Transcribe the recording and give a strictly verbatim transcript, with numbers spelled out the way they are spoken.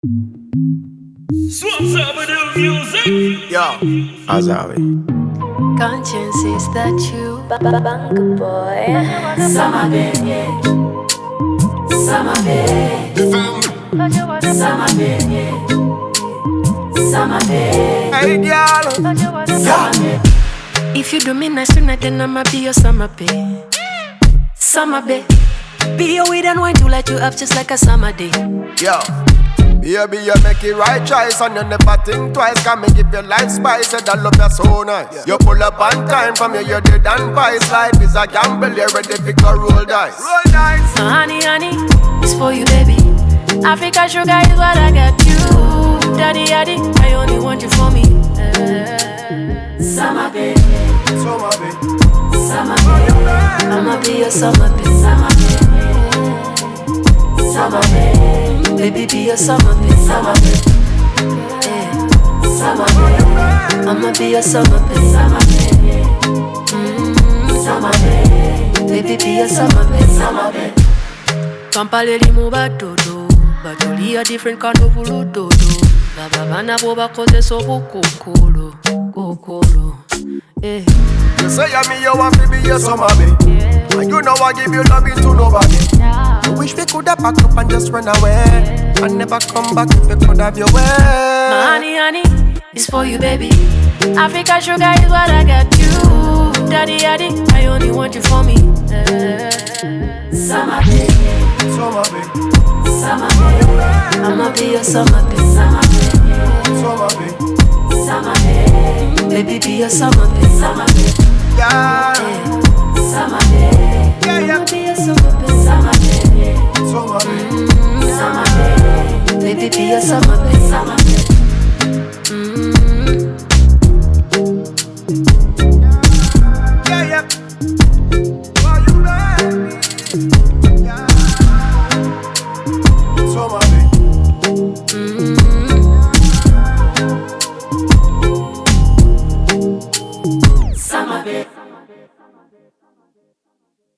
Swamps over the music. Yo, Azawi. Conscience, is that you? Banga boy. Summer baby. Summer baby. Summer baby. Summer baby. Hey, girl. Summer baby. If you do me nice tonight, then I'ma be your summer babe. Summer babe. Be your weed and wine to light you up just like a summer day. Yo, baby, you make it right choice and you never think twice. Can me give your life spice, said I love you so nice. Yeah. You pull up on time from you, you're dead and vice. Life is a gamble, you're ready to go roll dice. Roll dice. So honey, honey, it's for you, baby. Africa sugar is what I got you. Daddy, daddy, I only want you for me. Uh, summer baby. Summer baby. Summer baby. I'ma be your summer baby. Summer baby. Summer baby. Baby, be your summer baby. Summer baby. Yeah. Summer baby. I'ma be your summer baby. Summer baby. Mm, summer baby. Baby, be your summer baby. Summer baby. Kampale limu batoto, batoli a different kind of uludodo. Baba bana bo bakoze so bukukulu, kukulu. Eh. You say you me, you want to be your summer baby. Yeah. And you know I give you loving to nobody. Yeah. I wish we could have packed up and just run away. Yeah. And never come back if we could have your way. My honey, honey, it's for you, baby. Africa sugar is what I got you. Daddy, daddy, I only want you for me. Uh, summer baby. Summer baby. Summer baby. I'ma be your summer baby. Summer baby. Summer baby. Summer baby. Baby, be your summer baby. Summer baby. Yeah. Summer baby. Yeah, yeah. I'ma be your summer baby. Summer baby. Summer baby. Mm, summer baby. Baby, be your summer baby. Summer baby. Mm.